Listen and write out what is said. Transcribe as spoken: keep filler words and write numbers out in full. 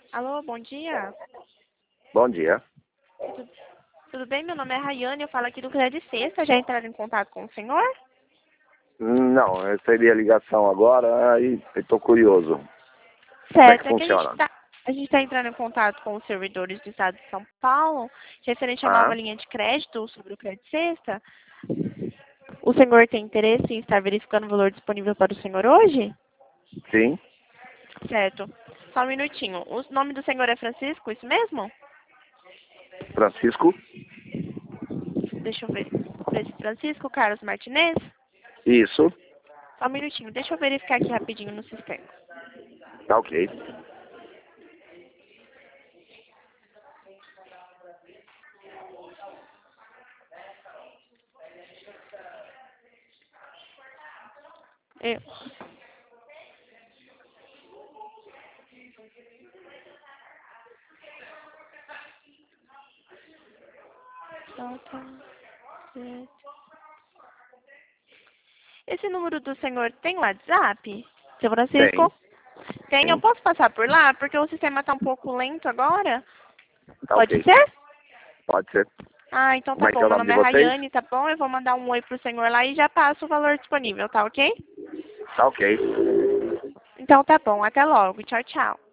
Alô, bom dia. Bom dia. Tudo, tudo bem? Meu nome é Rayane, eu falo aqui do Crédito Sexta. Já entraram em contato com o senhor? Não, eu recebi a ligação agora e estou curioso. Como é que Certo, é que a gente funciona? está a gente tá entrando em contato com os servidores do Estado de São Paulo, referente à nova Ah, linha de crédito sobre o Crédito Sexta. O senhor tem interesse em estar verificando o valor disponível para o senhor hoje? sim, Certo. Só um minutinho. O nome do senhor é Francisco, isso mesmo? Francisco. Deixa eu ver. Francisco Carlos Martinez? Isso, Só um minutinho. Deixa eu verificar aqui rapidinho no sistema. tá ok. Eu. Esse número do senhor tem WhatsApp, seu Tem, Francisco? Tem, eu sim, posso passar por lá? Porque o sistema está um pouco lento agora. tá Pode ok. ser? Pode ser. Ah, então Como tá é que bom. é o Meu nome nome de é vocês? Rayane, tá bom? Eu vou mandar um oi pro senhor lá e já passo o valor disponível, tá ok? Tá ok. Então tá bom. Até logo. Tchau, tchau.